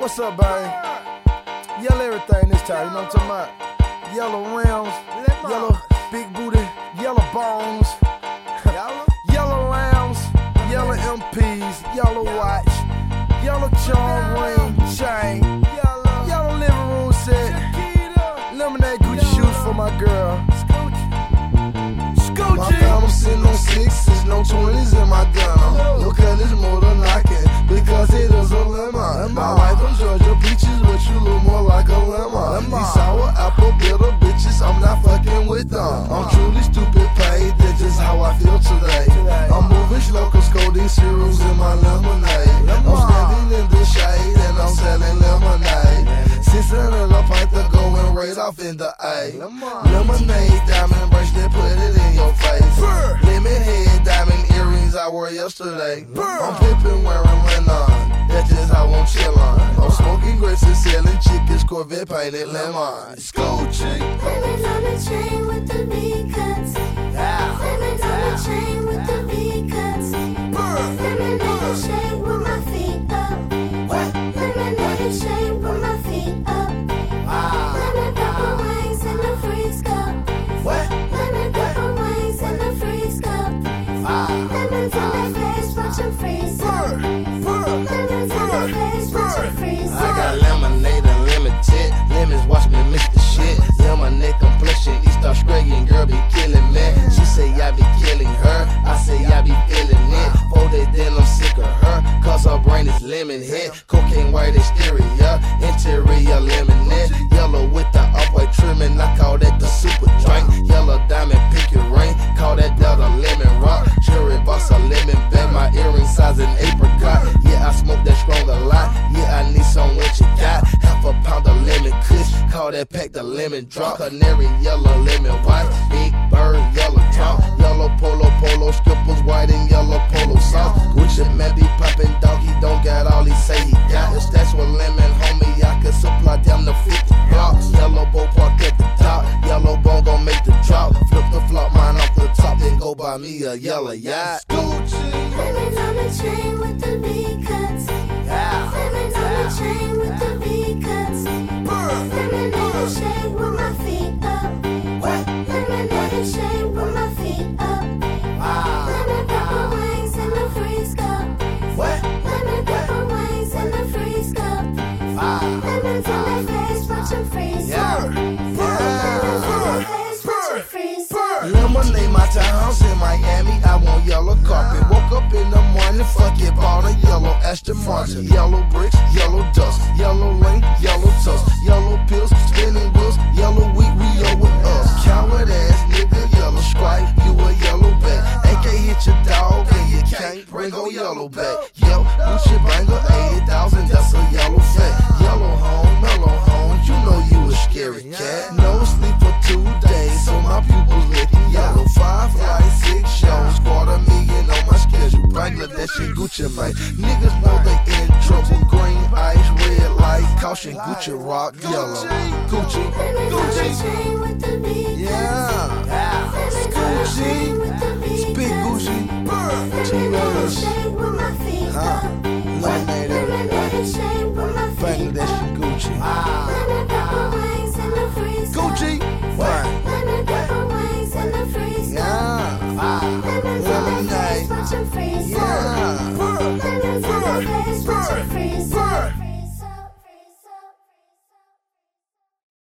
what's up, babe? Yellow everything this time, you know what I'm talking about? Yellow rims, yellow big booty, yellow bones, yellow lambs, yellow MPs, yellow watch, yellow charm ring, chain, yellow living room set, lemonade Gucci shoes for my girl. My fam, I'm sitting on sixes, no 20s in my gun. Look at this motor knocking, because it is a lemon. I like them Georgia peaches, but you look more like a lemon. These sour apple bitter bitches, I'm not fucking with them. I'm truly stupid paid, that's just how I feel today. I'm moving slow, cause codeine cereals in my lemonade. I'm standing in the shade, and I'm selling lemonade. Since a pint to go and right off in the A. Lemonade, diamond bracelet, put it in your face. Lemon head, diamond earrings I wore yesterday. I'm pimping, wearing linen. That's just how I'm chillin'. I'm smoking grapes and selling chickens, Corvette painted lemon. Scoochie. Lemons on the chain with the V cuts. Lemons on the chain with the V cuts. Lemonade shade with my feet up. Lemonade shade with my feet up. Lemon pepper wings in the freeze cup. Lemon pepper wings in the freeze cup. Lemons in the face, watch them freeze up. Lemons in the face, watch them freeze up. I got lemonade unlimited. Lemons watch me mix the shit. Lemonade complexion, East Australian girl be killing me. She say I be killing her, I say I be feeling it. Folded then I'm sick of her, cause her brain is lemon head. Cocaine white exterior, interior lemonade. Yellow with the up-white trimming, I call that the super drink. Yellow diamond, pick your ring, call that Delta lemon rock. Cherry boss a lemon bag, my earring size an apricot. Yeah, I smoke that strong a lot, yeah, I need some what you got. Half a pound of lemon kush, call that pack the lemon drop. Canary yellow, lemon white, big bird, yellow top. Yellow polo, skippers, white and yellow polo sauce. Gucci man be poppin' dog, he don't got all he say he got. If that's what lemon, homie, I can supply down to 50 blocks. Yellow bow park at the top, yellow bone gon' make the drop. Flip the flop, mine off the top, then go buy me a yellow yacht. Gucci. Lemons on the chain with the V cuts. Lemons on the chain with the V cuts. Lemonade shade with my feet up. Lemonade shade with my feet up. Lemon pepper wings in the freeze cup. Lemon pepper wings in the freeze cup. Lemons in the face, watch them freeze up. Lemons in the face, watch them freeze up. Lemonade, my townhouse in Miami, I want yellow carpet. Woke up in the morning, fuck it, bought a yellow Aston Martin. Yellow bricks, yellow dust, yellow lane, yellow tusk, yellow pills, spinning wheels, yellow wheat, Rio with us. Coward ass nigga, yellow stripe, you a yellow back. AK hit your dog and you can't bring a yellow back. Yo, Gucci banger, 80,000, that's a yellow fat. Yellow home, mellow home, you know you a scary cat. No sleep for 2 days, so my pupils licking yellow. 5 flights, 6 shows, $250,000 on my schedule. Bangladesh and Gucci, man. Niggas know they in trouble. Green ice, red light, caution, Gucci rock, yellow. Gucci, Chain with the V yeah. Gucci, it's big Gucci. T-Rose, lemonade, Bangladesh and Gucci. Gucci, fine. Yeah. Lemonade, yeah.